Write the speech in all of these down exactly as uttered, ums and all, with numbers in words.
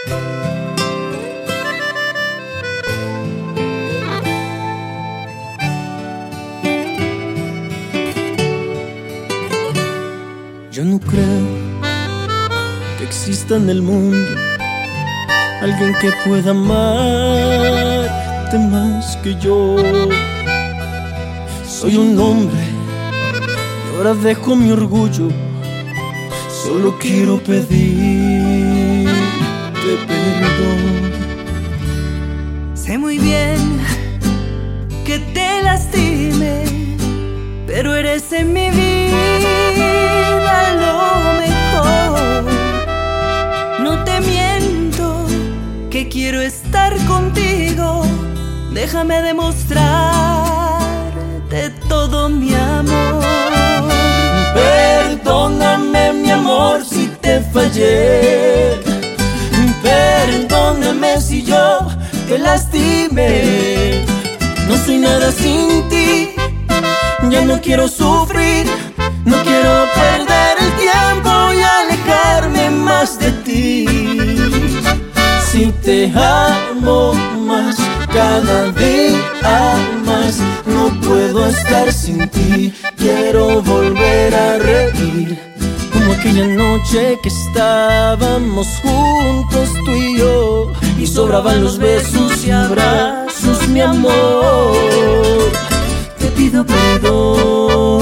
Yo no creo que exista en el mundo alguien que pueda amarte más que yo. Soy un hombre y ahora dejo mi orgullo. Solo quiero pedirte perdón. Sé muy bien que te lastimé, pero eres en mi vida lo mejor. No te miento que quiero estar contigo. Déjame demostrarte todo mi amor. Perdóname, mi amor, si te fallé. Perdóname si yo te lastimé. No soy nada sin ti. Ya no quiero sufrir, no quiero perder el tiempo y alejarme más de ti. Si te amo más, cada día más, no puedo estar sin ti. Quiero volver a reír, como aquella noche que estábamos juntos tú y yo, y sobraban los besos y abrazos, mi amor. Te pido perdón.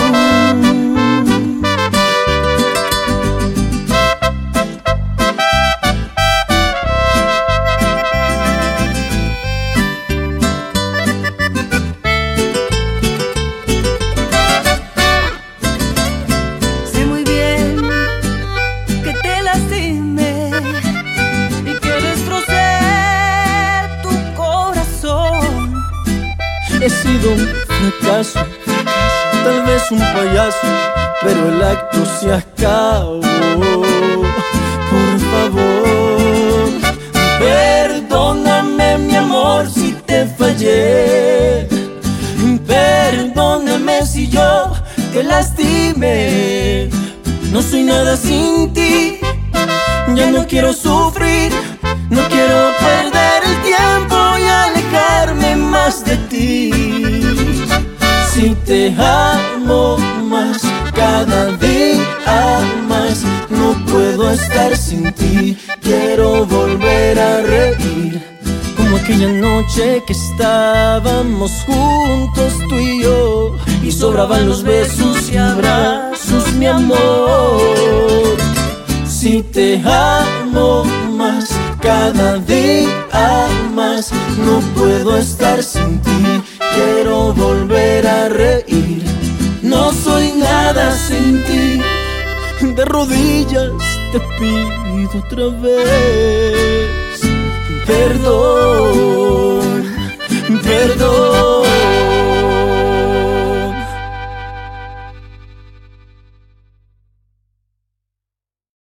Sé muy bien que te lastimé y que destrocé tu corazón. He sido un fracaso, tal vez un payaso, pero el acto se acabó. Por favor, perdóname, mi amor, si te fallé. Perdóname si yo te lastimé. No soy nada sin ti. Ya no quiero sufrir, no quiero perder el tiempo y alejarme más de ti. Si te amo más, cada día más, no puedo estar sin ti. Quiero volver a reír, como aquella noche que estábamos juntos tú y yo, y sobraban los besos y abrazos, mi amor. Si te amo más, cada día más, no puedo estar sin ti. Quiero volver a reír, no soy nada sin ti. De rodillas te pido otra vez perdón, perdón.